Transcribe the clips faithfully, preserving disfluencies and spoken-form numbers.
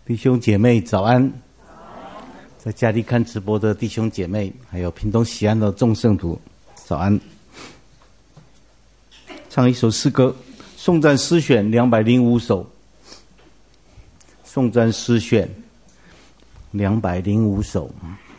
弟兄姐妹早安，在家里看直播的弟兄姐妹，还有屏东喜安的众圣徒，早安。唱一首诗歌，颂赞诗选两百零五首，颂赞诗选两百零五首。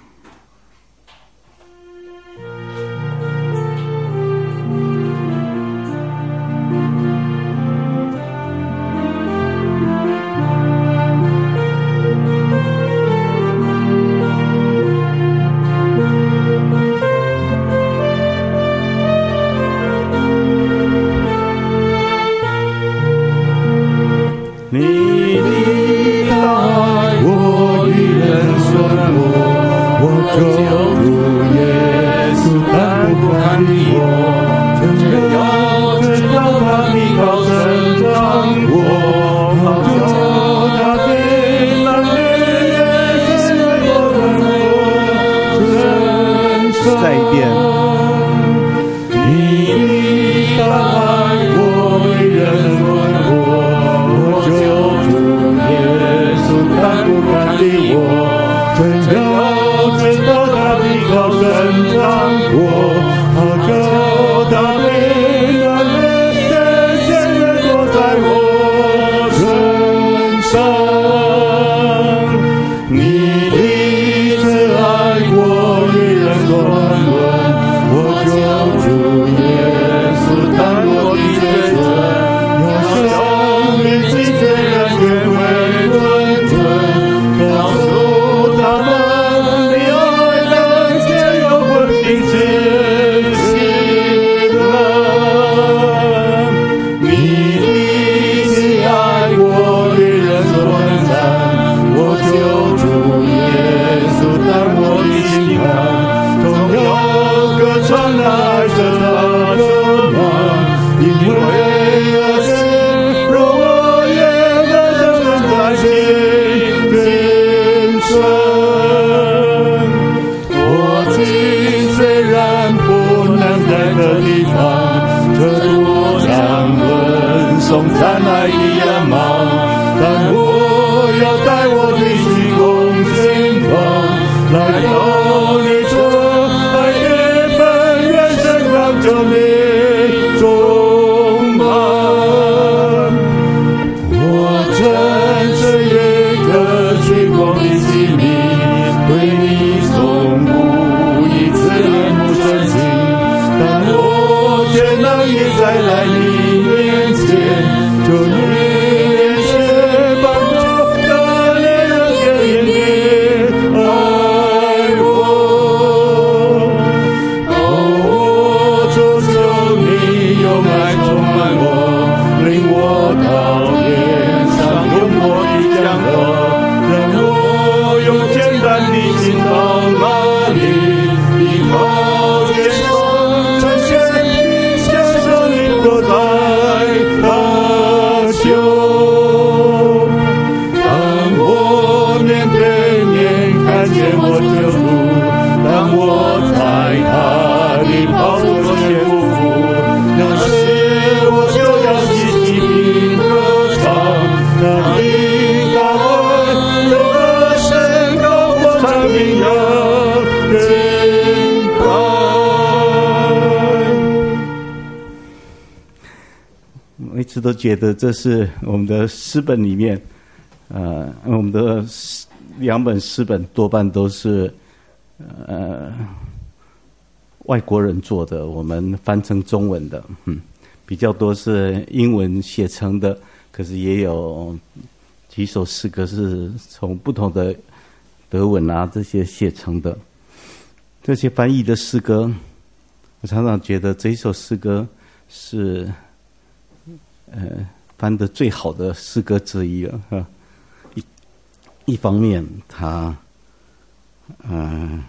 都觉得这是我们的诗本里面，呃，我们的两本诗本多半都是呃外国人做的，我们翻成中文的，嗯，比较多是英文写成的，可是也有几首诗歌是从不同的德文啊这些写成的。这些翻译的诗歌，我常常觉得这一首诗歌是。呃，翻得最好的诗歌之一了哈。一一方面，它嗯、呃、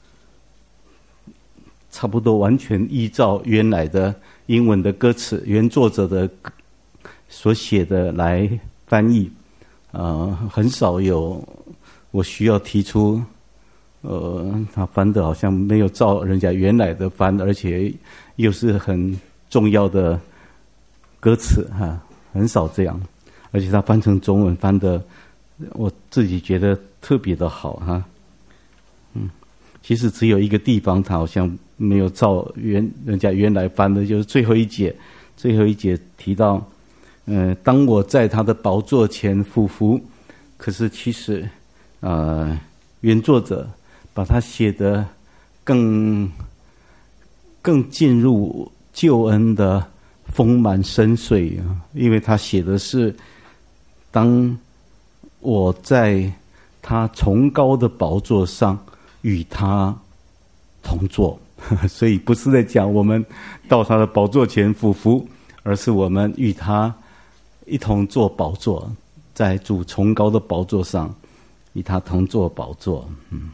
差不多完全依照原来的英文的歌词，原作者的所写的来翻译，呃，很少有我需要提出，呃，他翻的好像没有照人家原来的翻，而且又是很重要的歌词哈，很少这样，而且他翻成中文翻的我自己觉得特别的好哈。嗯，其实只有一个地方，他好像没有照原人家原来翻的，就是最后一节，最后一节提到，呃，当我在他的宝座前俯伏，可是其实，呃，原作者把它写得更更进入救恩的丰满深邃啊，因为他写的是，当我在他崇高的宝座上与他同坐，所以不是在讲我们到他的宝座前俯伏，而是我们与他一同坐宝座，在主崇高的宝座上与他同坐宝座。嗯，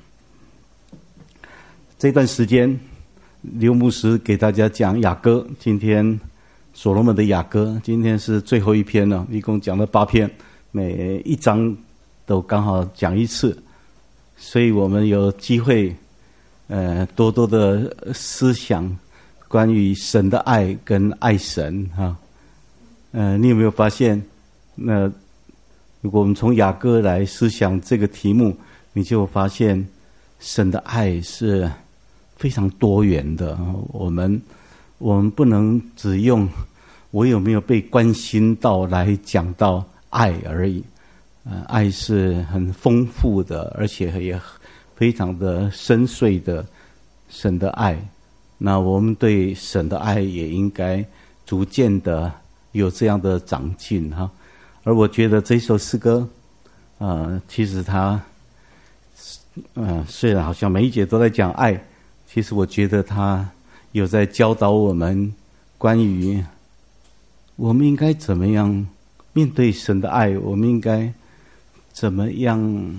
这段时间刘牧师给大家讲雅歌，今天所罗门的雅歌，今天是最后一篇了，一共讲了八篇，每一章都刚好讲一次，所以我们有机会呃多多的思想关于神的爱跟爱神哈。呃你有没有发现，那如果我们从雅歌来思想这个题目，你就发现神的爱是非常多元的。我们我们不能只用我有没有被关心到来讲到爱而已。呃，爱是很丰富的，而且也非常的深邃的神的爱。那我们对神的爱也应该逐渐的有这样的长进哈。而我觉得这首诗歌，呃，其实它，呃，虽然好像每一节都在讲爱，其实我觉得它有在教导我们关于我们应该怎么样面对神的爱，我们应该怎么样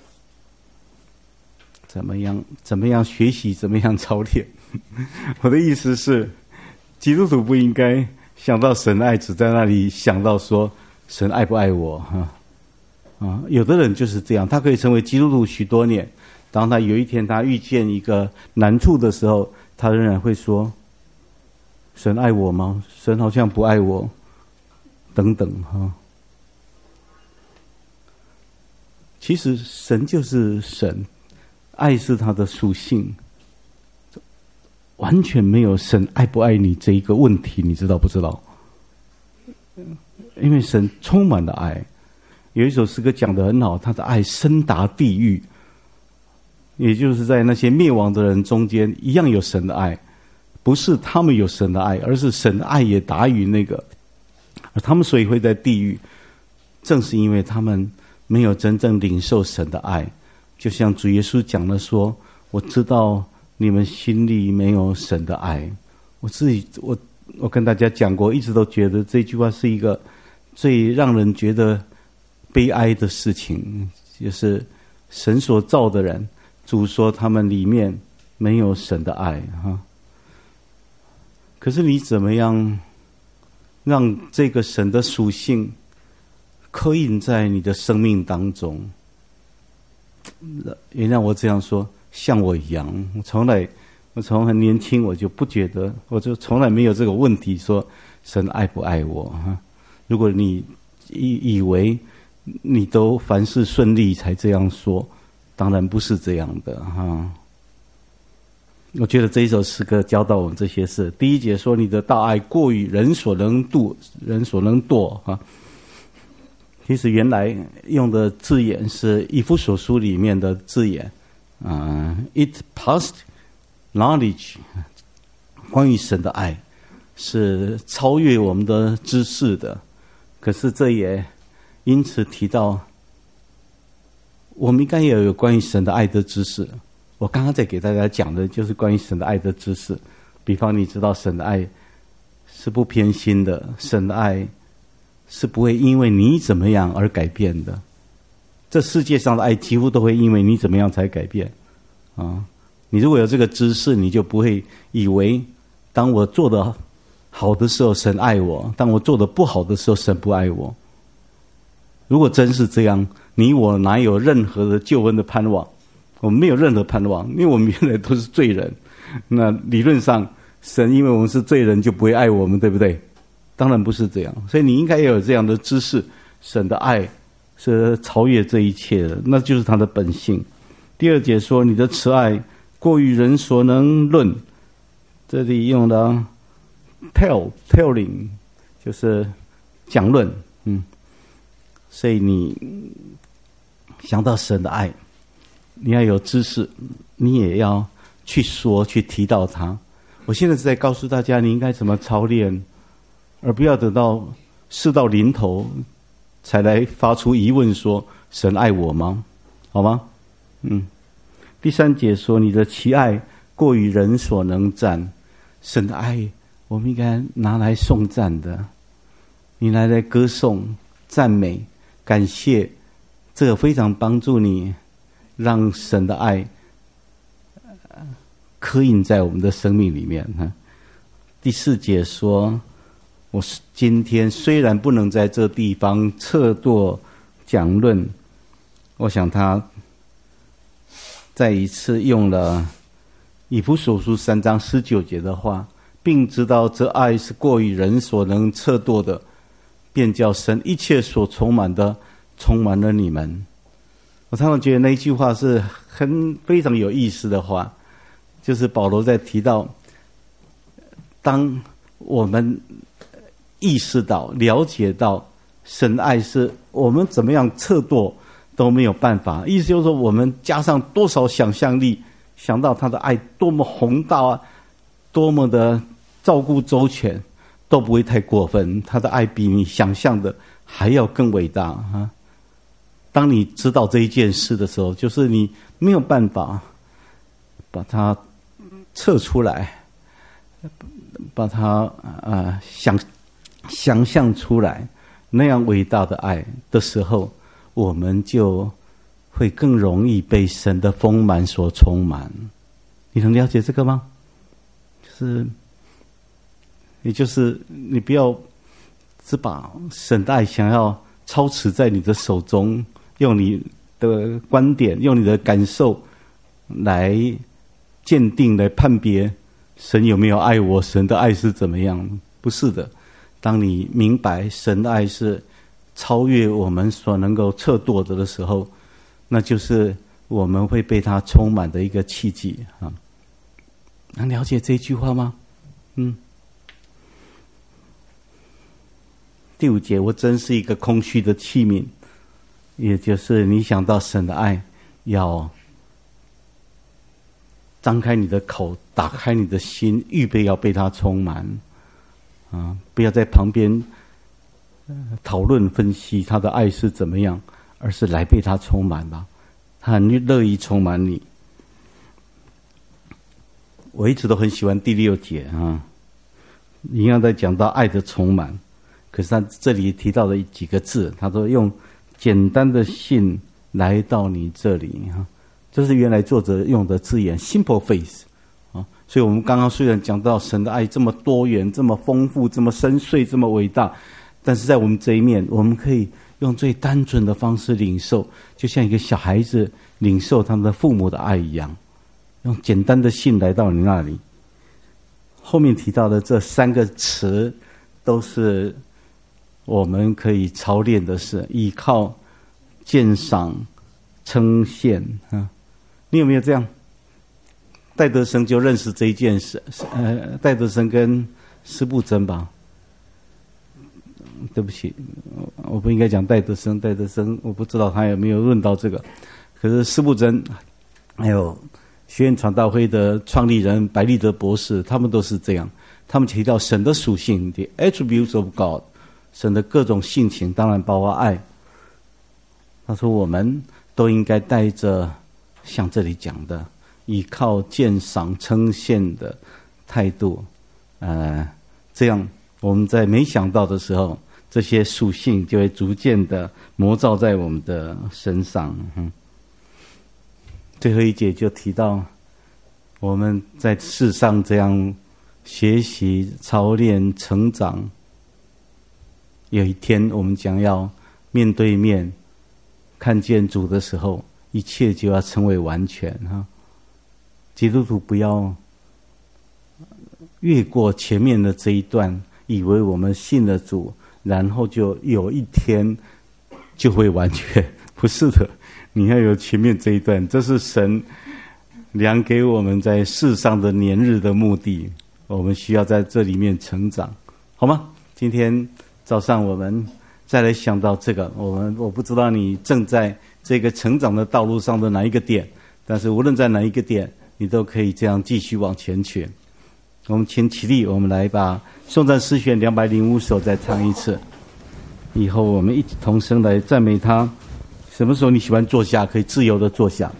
怎么样怎么样学习，怎么样操练。我的意思是，基督徒不应该想到神爱只在那里想到说神爱不爱我哈啊，有的人就是这样，他可以成为基督徒许多年，当他有一天他遇见一个难处的时候，他仍然会说神爱我吗？神好像不爱我等等哈。其实神就是神，爱是他的属性，完全没有神爱不爱你这一个问题，你知道不知道？因为神充满了爱。有一首诗歌讲得很好，他的爱深达地狱，也就是在那些灭亡的人中间一样有神的爱，不是他们有神的爱，而是神的爱也达于那个，而他们所以会在地狱，正是因为他们没有真正领受神的爱。就像主耶稣讲了说，我知道你们心里没有神的爱。我自己我我跟大家讲过，一直都觉得这句话是一个最让人觉得悲哀的事情，就是神所造的人，主说他们里面没有神的爱哈。可是你怎么样让这个神的属性刻印在你的生命当中？原谅我这样说，像我一样，我从来我从很年轻我就不觉得，我就从来没有这个问题说神爱不爱我哈。如果你以以为你都凡事顺利才这样说，当然不是这样的哈。我觉得这一首诗歌教导我们这些事。第一节说你的大爱过于人所能度，人所能度哈。其实原来用的字眼是以弗所书里面的字眼，啊、呃、，it past knowledge， 关于神的爱是超越我们的知识的。可是这也因此提到，我们应该也有关于神的爱的知识。我刚刚在给大家讲的就是关于神的爱的知识。比方你知道神的爱是不偏心的，神的爱是不会因为你怎么样而改变的。这世界上的爱几乎都会因为你怎么样才改变啊！你如果有这个知识，你就不会以为当我做的好的时候神爱我，当我做的不好的时候神不爱我。如果真是这样，你我哪有任何的救恩的盼望？我们没有任何盼望，因为我们原来都是罪人。那理论上神因为我们是罪人就不会爱我们，对不对？当然不是这样。所以你应该也有这样的知识，神的爱是超越这一切的，那就是他的本性。第二节说，你的慈爱过于人所能论，这里用了 tell telling， 就是讲论，嗯，所以你想到神的爱，你要有知识，你也要去说去提到它。我现在是在告诉大家，你应该怎么操练，而不要等到事到临头才来发出疑问说，神爱我吗？好吗？嗯。第三节说，你的奇爱过于人所能赞。神的爱我们应该拿来颂赞的，你拿来歌颂赞美感谢，这个非常帮助你让神的爱刻印在我们的生命里面。第四节说，我今天虽然不能在这地方测度讲论，我想他再一次用了以弗所书三章十九节的话，并知道这爱是过于人所能测度的，便叫神一切所充满的充满了你们。我常常觉得那一句话是很非常有意思的话，就是保罗在提到，当我们意识到了解到神的爱是我们怎么样测度都没有办法，意思就是说，我们加上多少想象力，想到他的爱多么宏大啊，多么的照顾周全，都不会太过分。他的爱比你想象的还要更伟大啊！当你知道这一件事的时候，就是你没有办法把它测出来，把它啊、呃、想想象出来那样伟大的爱的时候，我们就会更容易被神的丰满所充满。你能了解这个吗？就是也就是你不要只把神的爱想要操持在你的手中，用你的观点用你的感受来鉴定来判别神有没有爱我，神的爱是怎么样。不是的，当你明白神的爱是超越我们所能够测度的的时候，那就是我们会被他充满的一个契机啊！能了解这句话吗？嗯。第五节，我真是一个空虚的器皿，也就是你想到神的爱，要张开你的口，打开你的心，预备要被他充满啊！不要在旁边讨论分析他的爱是怎么样，而是来被他充满吧。他很乐意充满你。我一直都很喜欢第六节啊，一样在讲到爱的充满，可是他这里提到了几个字，他说用简单的信来到你这里啊，这是原来作者用的字眼 simple faith 啊。所以我们刚刚虽然讲到神的爱这么多元，这么丰富，这么深邃，这么伟大，但是在我们这一面，我们可以用最单纯的方式领受，就像一个小孩子领受他们的父母的爱一样，用简单的信来到你那里。后面提到的这三个词都是我们可以操练的事，依靠、鉴赏、称羡啊。你有没有这样？戴德生就认识这一件事，呃，戴德生跟施布珍吧。对不起，我不应该讲戴德生，戴德生我不知道他有没有论到这个。可是施布珍还有学院传道会的创立人白立德博士，他们都是这样。他们提到神的属性 ，the attributes of God， 神的各种性情，当然包括爱。他说我们都应该带着像这里讲的，依靠、鉴赏、称羡的态度，呃，这样我们在没想到的时候，这些属性就会逐渐的模造在我们的身上。嗯，最后一节就提到，我们在世上这样学习、操练、成长，有一天我们将要面对面看见主的时候，一切就要成为完全哈。基督徒不要越过前面的这一段，以为我们信了主，然后就有一天就会完全，不是的。你要有前面这一段，这是神量给我们在世上的年日的目的，我们需要在这里面成长，好吗？今天早上我们再来想到这个，我们我不知道你正在这个成长的道路上的哪一个点，但是无论在哪一个点，你都可以这样继续往前去。我们请起立，我们来把颂赞诗选两百零五首再唱一次，以后我们一起同声来赞美他。什么时候你喜欢坐下，可以自由的坐下。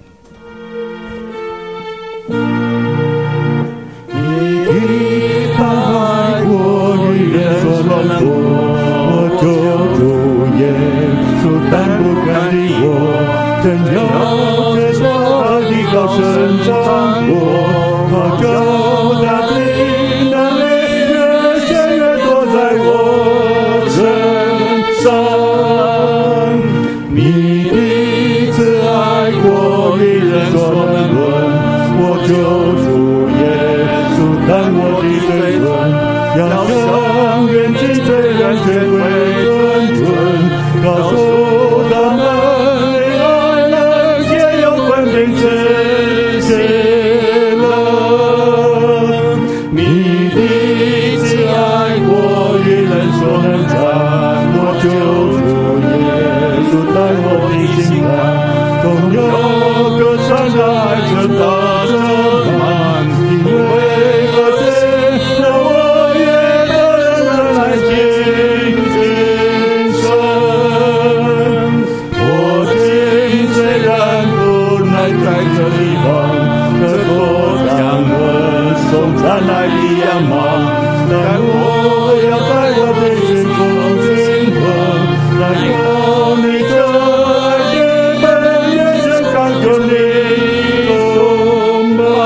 你的爱过于人所能过，我救主耶稣但不甘的我，真要这大的高深长过，他救他的那泪越陷越多在我身上。你的慈爱过于人所能论，我救主耶稣但我的罪论，要向远近罪人学会谆谆，告诉他们你爱能也有分明之邪了。你的慈爱过于人所能占，我救主耶稣但我的心肝，总有个善爱着大着满，因为何罪让我也得人来见今生。我今虽然不能在这地方可多让我送灿烂的阳芒，但我要在我的心中经过，来有你的爱的本眼神感受你崇拜。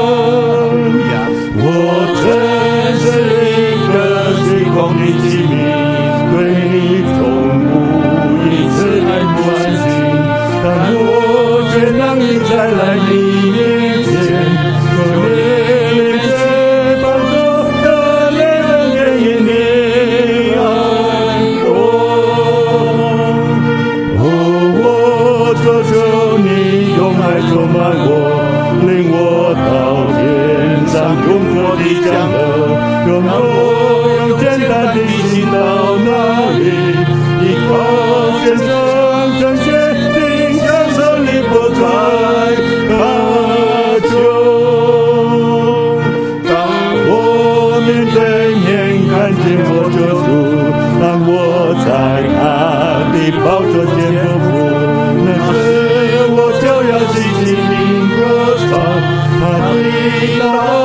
我真是一个虚空的器皿，对你从不一次爱不安心，但我却让你再来你面前，可怜这帮助的人也因你爱我。哦，我求求你用爱充满我，领我到天上永活的江河，让我用简单的心到那里，依靠虔诚正确心享受你不再渴求。当我面对面看见我救主，当我在他的宝座前匍匐，那时我就要齐齐鸣歌唱他的大